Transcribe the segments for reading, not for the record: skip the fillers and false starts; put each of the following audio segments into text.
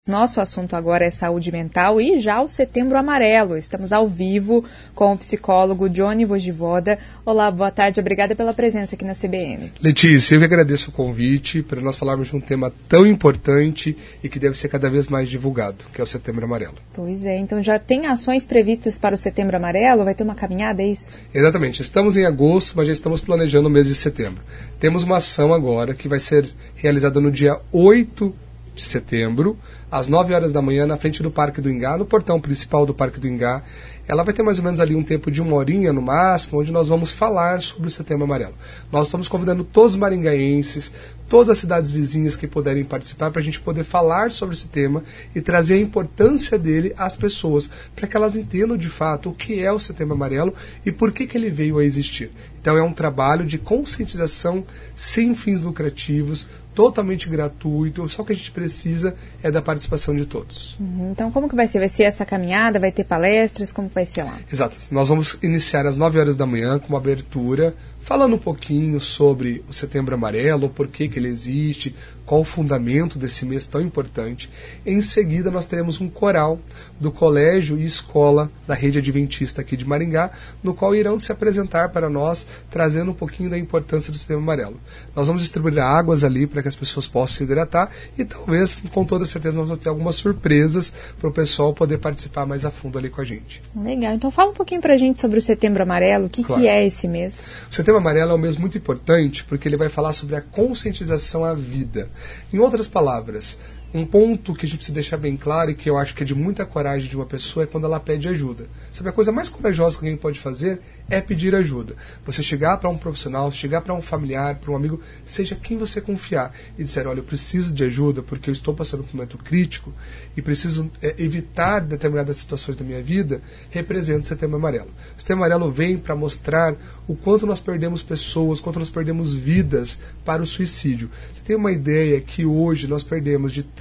Nosso assunto agora é saúde mental e já o Setembro Amarelo. Estamos ao vivo com o psicólogo Johnny Vogivoda. Olá, boa tarde, obrigada pela presença aqui na CBN. Letícia, eu que agradeço o convite para nós falarmos de um tema tão importante e que deve ser cada vez mais divulgado, que é o Setembro Amarelo. Pois é, então já tem ações previstas para o Setembro Amarelo? Vai ter uma caminhada, é isso? Exatamente, estamos em agosto, mas já estamos planejando o mês de setembro. Temos uma ação agora que vai ser realizada no dia 8 de setembro, às 9 horas da manhã, na frente do Parque do Ingá, no portão principal do Parque do Ingá. Ela vai ter mais ou menos ali um tempo de 1 horinha no máximo, onde nós vamos falar sobre o Setembro Amarelo. Nós estamos convidando todos os maringaenses, todas as cidades vizinhas que puderem participar, para a gente poder falar sobre esse tema e trazer a importância dele às pessoas, para que elas entendam de fato o que é o Setembro Amarelo e por que ele veio a existir. Então é um trabalho de conscientização sem fins lucrativos, totalmente gratuito, só o que a gente precisa é da participação de todos. Então como que vai ser? Vai ser essa caminhada? Vai ter palestras? Como vai ser lá? Exato. Nós vamos iniciar às 9 horas da manhã com uma abertura, falando um pouquinho sobre o Setembro Amarelo, por que ele existe, qual o fundamento desse mês tão importante. Em seguida, nós teremos um coral do colégio e escola da rede adventista aqui de Maringá, no qual irão se apresentar para nós, trazendo um pouquinho da importância do Setembro Amarelo. Nós vamos distribuir águas ali para que as pessoas possam se hidratar e talvez, com toda certeza, nós vamos ter algumas surpresas para o pessoal poder participar mais a fundo ali com a gente. Legal. Então fala um pouquinho para a gente sobre o Setembro Amarelo, o que, claro, que é esse mês? O Setembro Amarelo é um mês muito importante porque ele vai falar sobre a conscientização à vida. Em outras palavras, um ponto que a gente precisa deixar bem claro e que eu acho que é de muita coragem de uma pessoa é quando ela pede ajuda. Sabe, a coisa mais corajosa que alguém pode fazer é pedir ajuda. Você chegar para um profissional, chegar para um familiar, para um amigo, seja quem você confiar, e dizer, olha, eu preciso de ajuda porque eu estou passando por um momento crítico e preciso evitar determinadas situações da minha vida, representa o Setembro Amarelo. O Setembro Amarelo vem para mostrar o quanto nós perdemos pessoas, quanto nós perdemos vidas para o suicídio. Você tem uma ideia que hoje nós perdemos de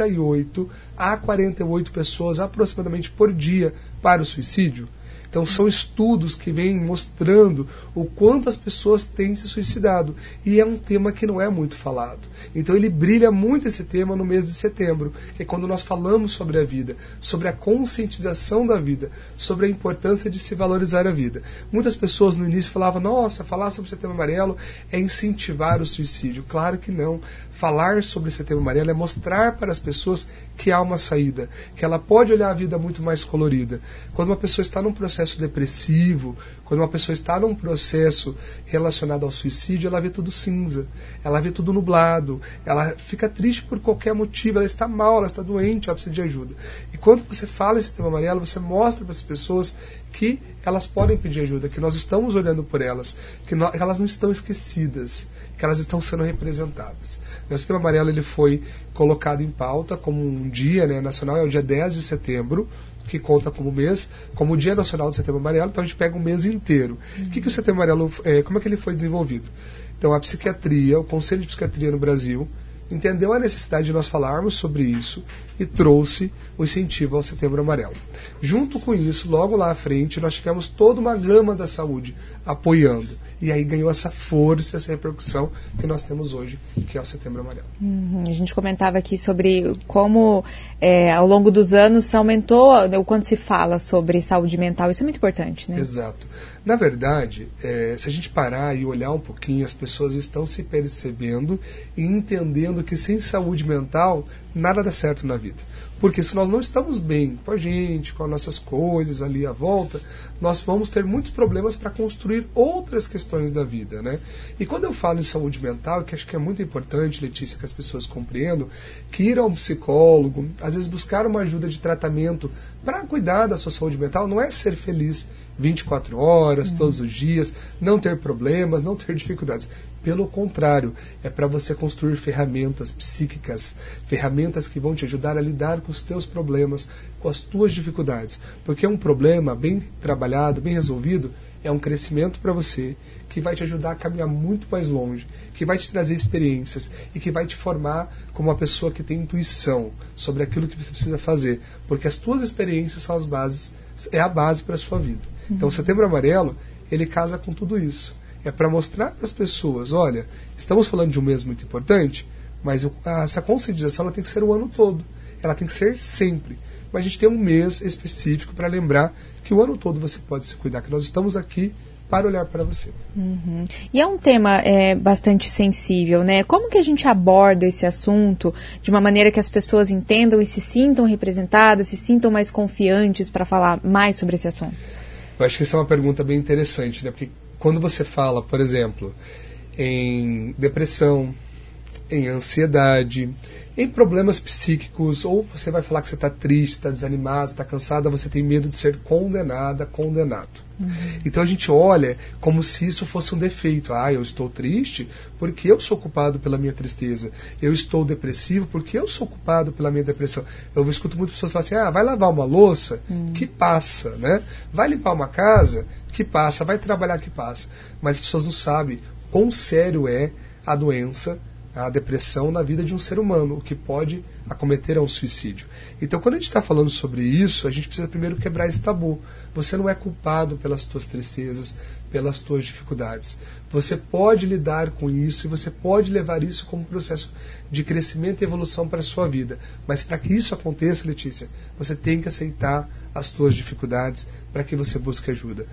38 a 48 pessoas aproximadamente por dia para o suicídio? Então são estudos que vêm mostrando o quanto as pessoas têm se suicidado. E é um tema que não é muito falado. Então ele brilha muito esse tema no mês de setembro, que é quando nós falamos sobre a vida, sobre a conscientização da vida, sobre a importância de se valorizar a vida. Muitas pessoas no início falavam, nossa, falar sobre o Setembro Amarelo é incentivar o suicídio. Claro que não. Falar sobre o Setembro Amarelo é mostrar para as pessoas que há uma saída, que ela pode olhar a vida muito mais colorida. Quando uma pessoa está num processo depressivo, quando uma pessoa está num processo relacionado ao suicídio, ela vê tudo cinza, ela vê tudo nublado, ela fica triste por qualquer motivo, ela está mal, ela está doente, ela precisa de ajuda. E quando você fala esse Setembro Amarelo, você mostra para as pessoas que elas podem pedir ajuda, que nós estamos olhando por elas, que elas não estão esquecidas, que elas estão sendo representadas. O Setembro Amarelo ele foi colocado em pauta como um dia, né, nacional, é o dia 10 de setembro, que conta como mês, como o Dia Nacional do Setembro Amarelo, então a gente pega um mês inteiro. O que o Setembro Amarelo, como é que ele foi desenvolvido? Então a psiquiatria, o Conselho de Psiquiatria no Brasil, entendeu a necessidade de nós falarmos sobre isso e trouxe o incentivo ao Setembro Amarelo. Junto com isso, logo lá à frente, nós tivemos toda uma gama da saúde apoiando. E aí ganhou essa força, essa repercussão que nós temos hoje, que é o Setembro Amarelo. A gente comentava aqui sobre como ao longo dos anos aumentou o quanto se fala sobre saúde mental. Isso é muito importante, né? Exato. Na verdade, se a gente parar e olhar um pouquinho, as pessoas estão se percebendo e entendendo que sem saúde mental, nada dá certo na vida. Porque se nós não estamos bem com a gente, com as nossas coisas ali à volta, nós vamos ter muitos problemas para construir outras questões da vida, né? E quando eu falo em saúde mental, que acho que é muito importante, Letícia, que as pessoas compreendam, que ir a um psicólogo, às vezes buscar uma ajuda de tratamento para cuidar da sua saúde mental, não é ser feliz 24 horas, todos os dias, não ter problemas, não ter dificuldades. Pelo contrário, é para você construir ferramentas psíquicas, ferramentas que vão te ajudar a lidar com os teus problemas, com as tuas dificuldades. Porque um problema bem trabalhado, bem resolvido, é um crescimento para você, que vai te ajudar a caminhar muito mais longe, que vai te trazer experiências e que vai te formar como uma pessoa que tem intuição sobre aquilo que você precisa fazer. Porque as tuas experiências são as bases, é a base para a sua vida. Então o Setembro Amarelo, ele casa com tudo isso. É para mostrar para as pessoas, olha, estamos falando de um mês muito importante, mas essa conscientização ela tem que ser o ano todo. ela tem que ser sempre. Mas a gente tem um mês específico para lembrar que o ano todo você pode se cuidar, que nós estamos aqui para olhar para você. Uhum. E é um tema bastante sensível, né? Como que a gente aborda esse assunto de uma maneira que as pessoas entendam e se sintam representadas, se sintam mais confiantes para falar mais sobre esse assunto? Eu acho que essa é uma pergunta bem interessante, né? Porque quando você fala, por exemplo, em depressão, em ansiedade, em problemas psíquicos, ou você vai falar que você está triste, está desanimado, está cansada, você tem medo de ser condenado. Então a gente olha como se isso fosse um defeito. Eu estou triste porque eu sou culpado pela minha tristeza. Eu estou depressivo porque eu sou culpado pela minha depressão. Eu escuto muitas pessoas falarem assim, vai lavar uma louça, que passa, né? Vai limpar uma casa, que passa, vai trabalhar, que passa. Mas as pessoas não sabem quão sério é a doença, a depressão na vida de um ser humano, o que pode acometer a um suicídio. Então, quando a gente está falando sobre isso, a gente precisa primeiro quebrar esse tabu. Você não é culpado pelas tuas tristezas, pelas tuas dificuldades. Você pode lidar com isso e você pode levar isso como um processo de crescimento e evolução para a sua vida. Mas para que isso aconteça, Letícia, você tem que aceitar as tuas dificuldades para que você busque ajuda.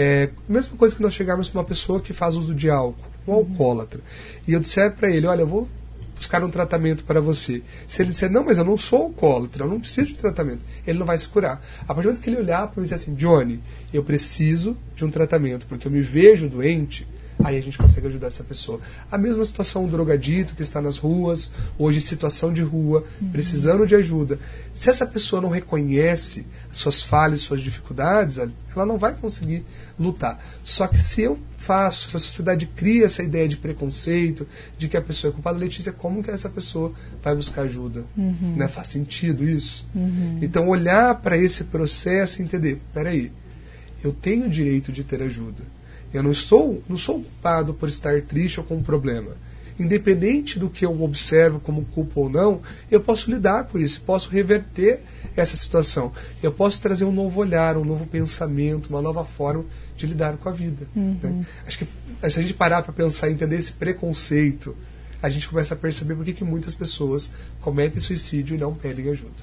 Mesma coisa que nós chegarmos para uma pessoa que faz uso de álcool, um alcoólatra, e eu disser para ele, olha, eu vou buscar um tratamento para você. Se ele disser, não, mas eu não sou alcoólatra, eu não preciso de tratamento, ele não vai se curar. A partir do momento que ele olhar para mim e dizer assim, Johnny, eu preciso de um tratamento, porque eu me vejo doente, aí a gente consegue ajudar essa pessoa. A mesma situação do drogadito que está nas ruas, hoje em situação de rua, precisando de ajuda. Se essa pessoa não reconhece suas falhas, suas dificuldades, ela não vai conseguir lutar. Só que se eu faço, se a sociedade cria essa ideia de preconceito, de que a pessoa é culpada, Letícia, como que essa pessoa vai buscar ajuda? Né? Faz sentido isso? Então olhar para esse processo e entender, peraí, eu tenho o direito de ter ajuda. Eu não sou culpado por estar triste ou com um problema. Independente do que eu observo como culpa ou não, eu posso lidar com isso, posso reverter essa situação. Eu posso trazer um novo olhar, um novo pensamento, uma nova forma de lidar com a vida. Né? Acho que se a gente parar para pensar e entender esse preconceito, a gente começa a perceber por que muitas pessoas cometem suicídio e não pedem ajuda.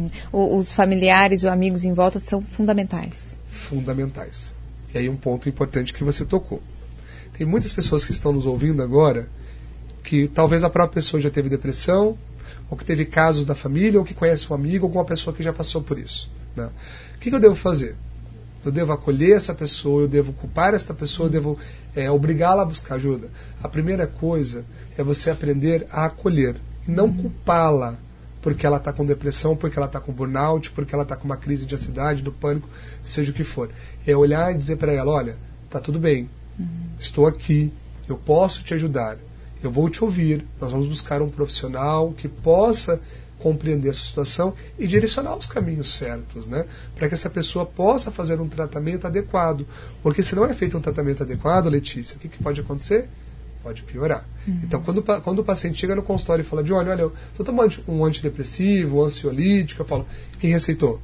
Os familiares ou amigos em volta são fundamentais. Fundamentais. E aí um ponto importante que você tocou. Tem muitas pessoas que estão nos ouvindo agora que talvez a própria pessoa já teve depressão, ou que teve casos da família, ou que conhece um amigo, ou alguma pessoa que já passou por isso. Né? O que eu devo fazer? Eu devo acolher essa pessoa, eu devo culpar essa pessoa, eu devo obrigá-la a buscar ajuda? A primeira coisa é você aprender a acolher, e não culpá-la porque ela está com depressão, porque ela está com burnout, porque ela está com uma crise de ansiedade, do pânico, seja o que for. É olhar e dizer para ela, olha, está tudo bem, estou aqui, eu posso te ajudar, eu vou te ouvir, nós vamos buscar um profissional que possa compreender a sua situação e direcionar os caminhos certos, né? Para que essa pessoa possa fazer um tratamento adequado. Porque se não é feito um tratamento adequado, Letícia, o que pode acontecer? Pode piorar. Então, quando o paciente chega no consultório e fala, Johnny, olha, eu estou tomando um antidepressivo, um ansiolítico, eu falo, quem receitou?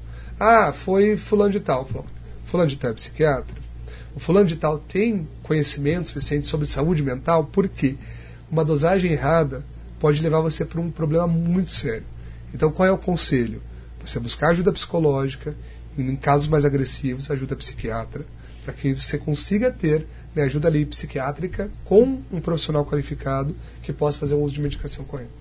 Foi fulano de tal. Fulano de tal é psiquiatra? O fulano de tal tem conhecimento suficiente sobre saúde mental? Por quê? Uma dosagem errada pode levar você para um problema muito sério. Então, qual é o conselho? Você buscar ajuda psicológica, e em casos mais agressivos, ajuda psiquiatra, para que você consiga ter ajuda ali psiquiátrica com um profissional qualificado que possa fazer o uso de medicação correta.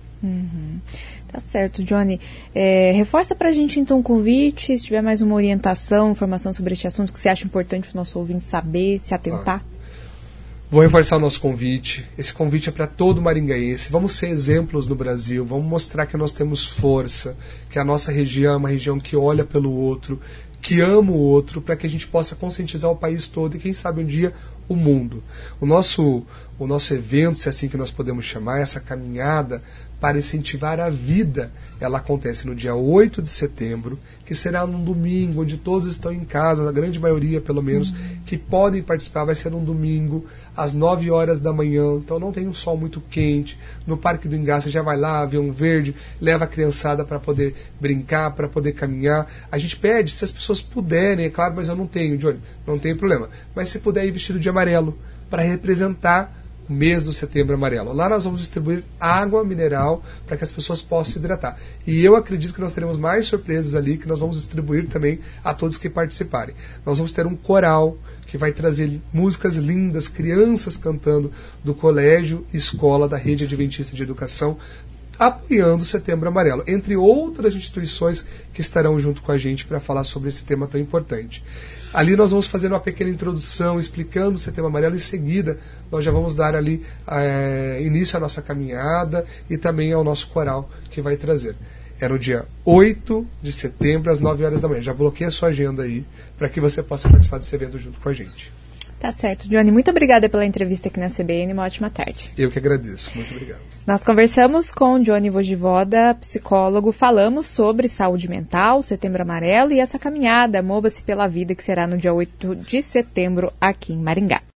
Tá certo, Johnny. Reforça pra gente então o convite, se tiver mais uma orientação, informação sobre este assunto que você acha importante o nosso ouvinte saber, se atentar. Vou reforçar o nosso convite. Esse convite é para todo maringaense. Vamos ser exemplos no Brasil, vamos mostrar que nós temos força, que a nossa região é uma região que olha pelo outro, que ama o outro, para que a gente possa conscientizar o país todo e quem sabe um dia o mundo. O nosso evento, se é assim que nós podemos chamar, essa caminhada para incentivar a vida, ela acontece no dia 8 de setembro, que será num domingo, onde todos estão em casa, a grande maioria pelo menos, que podem participar. Vai ser num domingo, às 9 horas da manhã, então não tem um sol muito quente. No Parque do Ingá, você já vai lá, vê um verde, leva a criançada para poder brincar, para poder caminhar. A gente pede, se as pessoas puderem, é claro, mas eu não tenho, Johnny, não tem problema, mas se puder ir vestido de amarelo, para representar o mês do Setembro Amarelo. Lá nós vamos distribuir água mineral para que as pessoas possam se hidratar. E eu acredito que nós teremos mais surpresas ali, que nós vamos distribuir também a todos que participarem. Nós vamos ter um coral que vai trazer músicas lindas, crianças cantando do colégio e escola da Rede Adventista de Educação, apoiando o Setembro Amarelo, entre outras instituições que estarão junto com a gente para falar sobre esse tema tão importante. Ali nós vamos fazer uma pequena introdução, explicando o Setembro Amarelo, em seguida nós já vamos dar ali início à nossa caminhada e também ao nosso coral que vai trazer. É no dia 8 de setembro, às 9 horas da manhã. Já bloqueei a sua agenda aí, para que você possa participar desse evento junto com a gente. Tá certo. Johnny, muito obrigada pela entrevista aqui na CBN. Uma ótima tarde. Eu que agradeço. Muito obrigado. Nós conversamos com Johnny Vogivoda, psicólogo. Falamos sobre saúde mental, Setembro Amarelo e essa caminhada Mova-se pela Vida, que será no dia 8 de setembro aqui em Maringá.